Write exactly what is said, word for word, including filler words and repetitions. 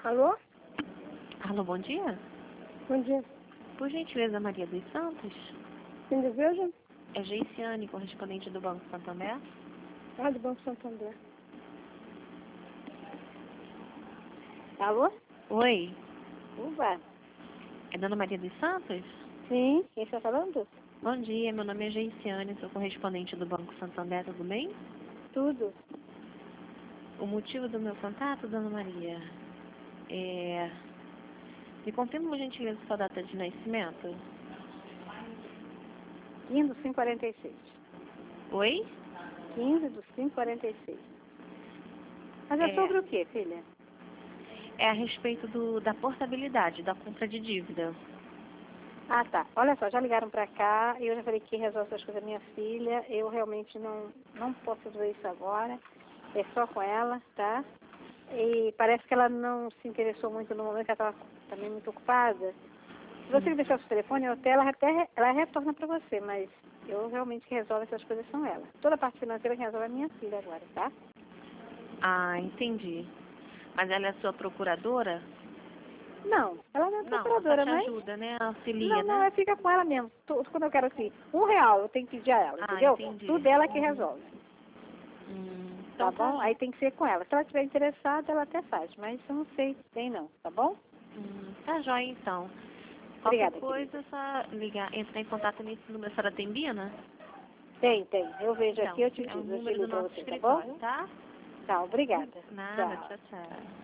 Alô? Alô, bom dia. Bom dia. Por gentileza, Maria dos Santos. Quem deseja? É Geiciane, correspondente do Banco Santander. Ah, do Banco Santander. Alô? Oi, Uva. é Dona Maria dos Santos? Sim, quem está falando? Bom dia, meu nome é Geiciane, sou correspondente do Banco Santander, tudo bem? Tudo. O motivo do meu contato, Dona Maria, é... Me confirma, por gentileza, sua data de nascimento? quinze do cinco de quarenta e seis. Oi? quinze do cinco de quarenta e seis. Mas é, É, sobre o quê, filha? é a respeito do, da portabilidade, da compra de dívida. Ah, tá. Olha só, já ligaram pra cá e eu já falei que resolve essas coisas da minha filha. Eu realmente não, não posso fazer isso agora. É só com ela, tá? E parece que ela não se interessou muito no momento, que ela estava também muito ocupada. Se você Hum. deixar o seu telefone, até ela, até, ela retorna para você, mas eu realmente que resolvo essas coisas são ela. Toda a parte financeira que resolve é a minha filha agora, tá? Ah, entendi. Mas ela é sua procuradora? Não, ela não é Não, ela só procuradora, te mas... ajuda, né? Auxilia, Não, não, né? ela fica com ela mesmo. Tudo, quando eu quero assim, um real, eu tenho que pedir a ela, Ah, entendeu? entendi. Tudo ela que Uhum. resolve, Hum, tá então tá, bom? Aí tem que ser com ela. Se ela estiver interessada, ela até faz, mas eu não sei bem não, tá bom? hum, tá jóia então. Qualquer Obrigada, querida. coisa, é só ligar, entrar em contato nesse número. A senhora tem Bina? Tem, tem. Eu vejo Então, aqui, eu te é o digo, eu te número do ligo pra nosso você, tá bom? escritório, tá? Tá, obrigada. Nada, Tchau. tchau, tchau.